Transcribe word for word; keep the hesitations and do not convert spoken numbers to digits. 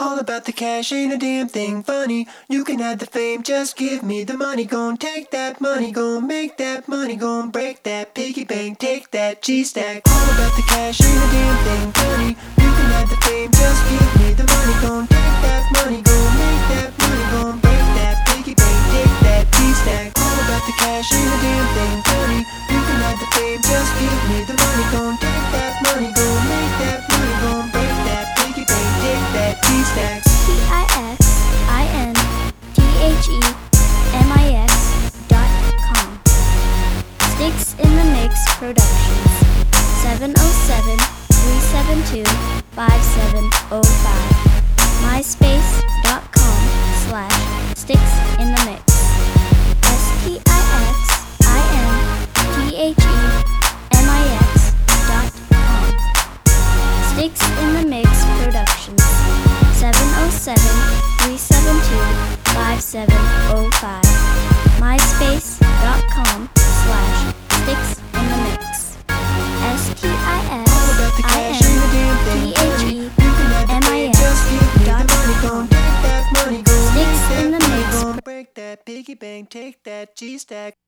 All about the cash, ain't a damn thing funny. You can have the fame, just give me the money. Gon' take that money, gon' make that money, gon' break that piggy bank, take that G-stack. All about the cash, ain't a damn thing funny. You can have the fame, just give me the money. Gon' take that money, gon' make that money, gon' break that piggy bank, take that G-stack. All about the cash, ain't a damn thing funny. You can have the fame, just give me the money. Gon' take that money, gon' make that money, gon' break that piggy bank, take that G-stack. T I X I N T H E M I X dot com. Sticks in the Mix Productions. seven oh seven, three seven two, five seven oh five. MySpace.com slash Sticks in the Mix. S T I X I N T H E M I X dot com. Sticks in the Mix Productions. seven oh seven, three seven two, five seven oh five. MySpace.com slash Sticks in the Mix. S T I X I N T H E M I X dot com. Sticks in the Mix. Break that piggy bank, take that G-stack.